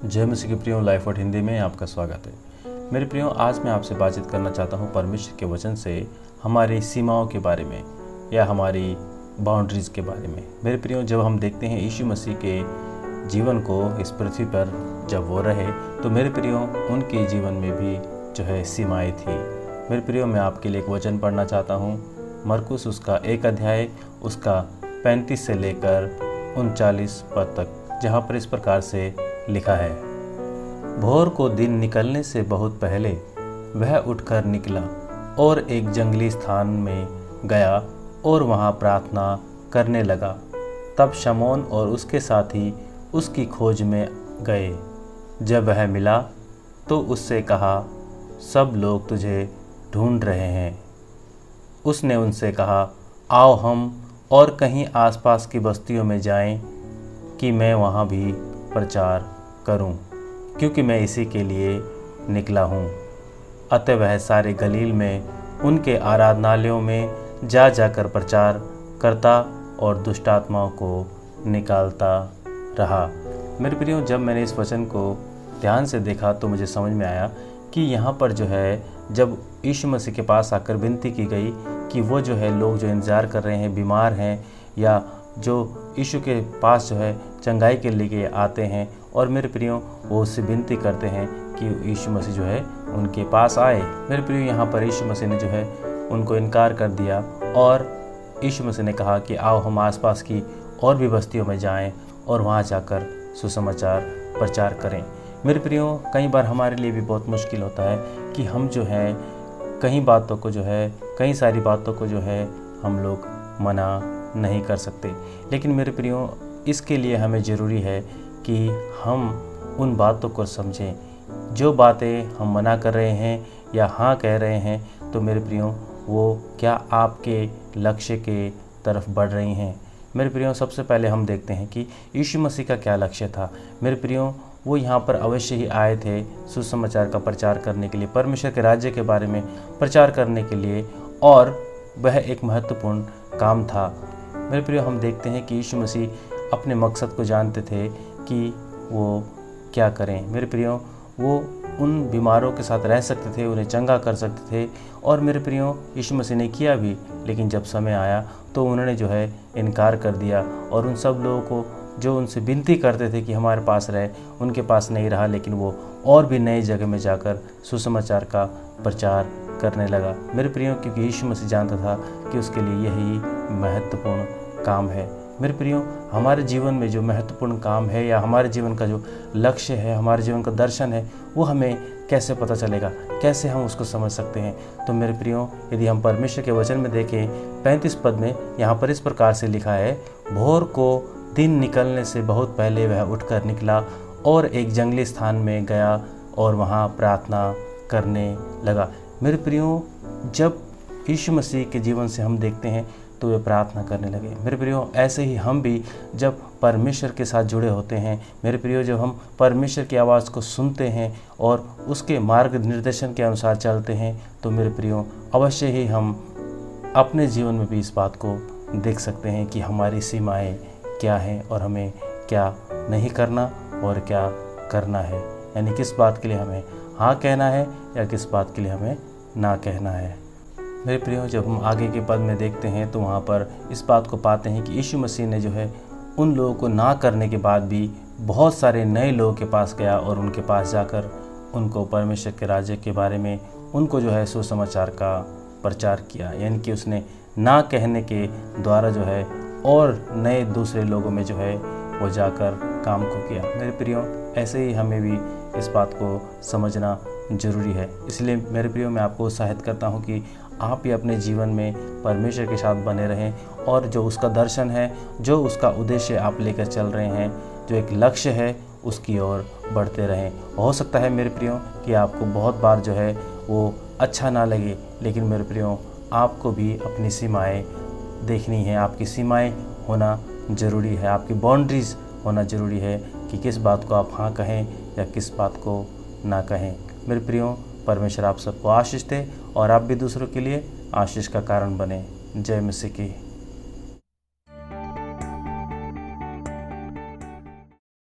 जय मसीह के प्रियो, लाइफ वर्ड हिंदी में आपका स्वागत है। मेरे प्रियो, आज मैं आपसे बातचीत करना चाहता हूँ परमेश्वर के वचन से हमारी सीमाओं के बारे में या हमारी बाउंड्रीज़ के बारे में। मेरे प्रियो, जब हम देखते हैं यीशु मसीह के जीवन को इस पृथ्वी पर जब वो रहे, तो मेरे प्रियो उनके जीवन में भी जो है सीमाएँ थी। मेरे प्रियो, मैं आपके लिए एक वचन पढ़ना चाहता हूँ, मरकुस उसका 1 अध्याय उसका 35 से लेकर 39 पद तक, जहाँ पर इस प्रकार से लिखा है। भोर को दिन निकलने से बहुत पहले वह उठकर निकला और एक जंगली स्थान में गया और वहाँ प्रार्थना करने लगा। तब शमौन और उसके साथी उसकी खोज में गए। जब वह मिला तो उससे कहा, सब लोग तुझे ढूंढ रहे हैं। उसने उनसे कहा, आओ हम और कहीं आसपास की बस्तियों में जाएं कि मैं वहाँ भी प्रचार करूं, क्योंकि मैं इसी के लिए निकला हूं। अतः वह सारे गलील में उनके आराधनालयों में जा जाकर प्रचार करता और दुष्ट आत्माओं को निकालता रहा। मेरे प्रियो, जब मैंने इस वचन को ध्यान से देखा तो मुझे समझ में आया कि यहाँ पर जो है, जब यीशु मसीह के पास आकर विनती की गई कि वो जो है लोग जो इंतज़ार कर रहे हैं, बीमार हैं या जो यीशु के पास जो है चंगाई के लिए आते हैं, और मेरे प्रियो वो उससे विनती करते हैं कि यीशु मसीह जो है उनके पास आए। मेरे प्रियो, यहाँ पर यीशु मसीह ने जो है उनको इनकार कर दिया और यीशु मसीह ने कहा कि आओ हम आसपास की और भी बस्तियों में जाएं और वहाँ जाकर सुसमाचार प्रचार करें। मेरे प्रियो, कई बार हमारे लिए भी बहुत मुश्किल होता है कि हम जो है कई सारी बातों को जो है हम लोग मना नहीं कर सकते। लेकिन मेरे प्रियो, इसके लिए हमें ज़रूरी है कि हम उन बातों को समझें। जो बातें हम मना कर रहे हैं या हाँ कह रहे हैं, तो मेरे प्रियो वो क्या आपके लक्ष्य के तरफ बढ़ रही हैं। मेरे प्रियो, सबसे पहले हम देखते हैं कि यीशु मसीह का क्या लक्ष्य था। मेरे प्रियो, वो यहाँ पर अवश्य ही आए थे सुसमाचार का प्रचार करने के लिए, परमेश्वर के राज्य के बारे में प्रचार करने के लिए, और वह एक महत्वपूर्ण काम था। मेरे प्रियो, हम देखते हैं कि यीशु मसीह अपने मकसद को जानते थे कि वो क्या करें। मेरे प्रियो, वो उन बीमारों के साथ रह सकते थे, उन्हें चंगा कर सकते थे, और मेरे प्रियो यीशु मसीह ने किया भी। लेकिन जब समय आया तो उन्होंने जो है इनकार कर दिया, और उन सब लोगों को जो उनसे विनती करते थे कि हमारे पास रहे, उनके पास नहीं रहा, लेकिन वो और भी नई जगह में जाकर सुसमाचार का प्रचार करने लगा। मेरे प्रियो, क्योंकि यीशु मसीह जानता था कि उसके लिए यही महत्वपूर्ण काम है। मेरे प्रियो, हमारे जीवन में जो महत्वपूर्ण काम है या हमारे जीवन का जो लक्ष्य है, हमारे जीवन का दर्शन है, वो हमें कैसे पता चलेगा, कैसे हम उसको समझ सकते हैं। तो मेरे प्रियो, यदि हम परमेश्वर के वचन में देखें 35 पद में यहाँ पर इस प्रकार से लिखा है, भोर को दिन निकलने से बहुत पहले वह उठकर निकला और एक जंगली स्थान में गया और वहाँ प्रार्थना करने लगा। मेरे प्रियो, जब यीशु मसीह के जीवन से हम देखते हैं तो वे प्रार्थना करने लगे। मेरे प्रियो, ऐसे ही हम भी जब परमेश्वर के साथ जुड़े होते हैं, मेरे प्रियो, जब हम परमेश्वर की आवाज़ को सुनते हैं और उसके मार्ग निर्देशन के अनुसार चलते हैं, तो मेरे प्रियो अवश्य ही हम अपने जीवन में भी इस बात को देख सकते हैं कि हमारी सीमाएं क्या हैं और हमें क्या नहीं करना और क्या करना है। यानी किस बात के लिए हमें हाँ कहना है या किस बात के लिए हमें ना कहना है। मेरे प्रियो, जब हम आगे के पद में देखते हैं तो वहाँ पर इस बात को पाते हैं कि यीशु मसीह ने जो है उन लोगों को ना करने के बाद भी बहुत सारे नए लोगों के पास गया और उनके पास जाकर उनको परमेश्वर के राज्य के बारे में उनको जो है सुसमाचार का प्रचार किया। यानी कि उसने ना कहने के द्वारा जो है और नए दूसरे लोगों में जो है वो जाकर काम को किया। मेरे प्रियो, ऐसे ही हमें भी इस बात को समझना ज़रूरी है। इसलिए मेरे प्रियो, मैं आपको उत्साहित करता हूँ कि आप भी अपने जीवन में परमेश्वर के साथ बने रहें और जो उसका दर्शन है, जो उसका उद्देश्य आप लेकर चल रहे हैं, जो एक लक्ष्य है, उसकी ओर बढ़ते रहें। हो सकता है मेरे प्रियो कि आपको बहुत बार जो है वो अच्छा ना लगे, लेकिन मेरे प्रियो, आपको भी अपनी सीमाएं देखनी है। आपकी सीमाएं होना ज़रूरी है, आपकी बाउंड्रीज़ होना ज़रूरी है कि किस बात को आप हाँ कहें या किस बात को ना कहें। मेरे प्रियो, परमेश्वर आप सबको आशीष दे और आप भी दूसरों के लिए आशीष का कारण बने। जय मसीह की।